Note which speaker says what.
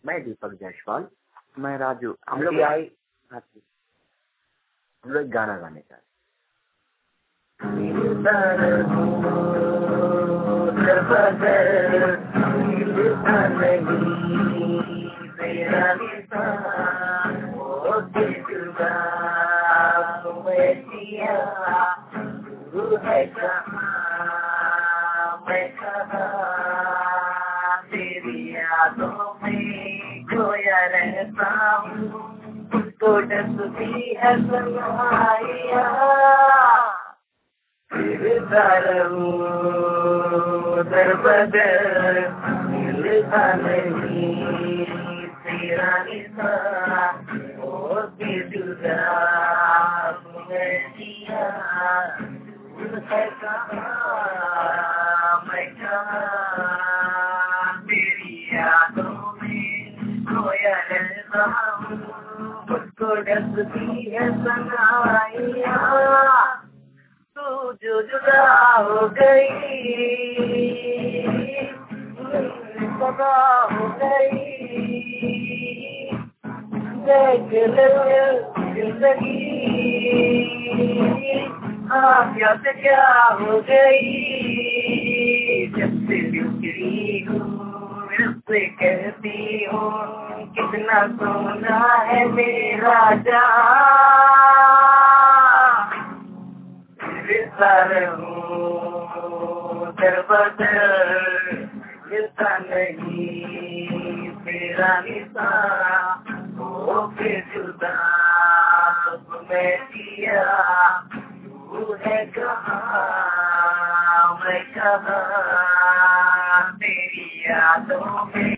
Speaker 1: मैं दीपक जायसवाल, मैं राजू। हम लोग गाना गाने का खोया रहता हूँ, उसको डसती है सनमाइया, फिर दर बदर मिलता नहीं तेरा निशान, होती जुदा मैं जिया, है कहाँ मैं कहाँ तेरी यादों खोया रहता हूँ, उसको डसती है सनमाइया, तू जो जुदा हो गई, जुदा हो गई, देख ले जिंदगी क्या से क्या हो गई, जब से बिखरी हूँ से कहती हूँ कितना सोना है मेरा जान, दर बदर मिलता नहीं तेरा निशान, हो के जुदा मैं जिया, तू है कहाँ मैं कहाँ तेरी यादों में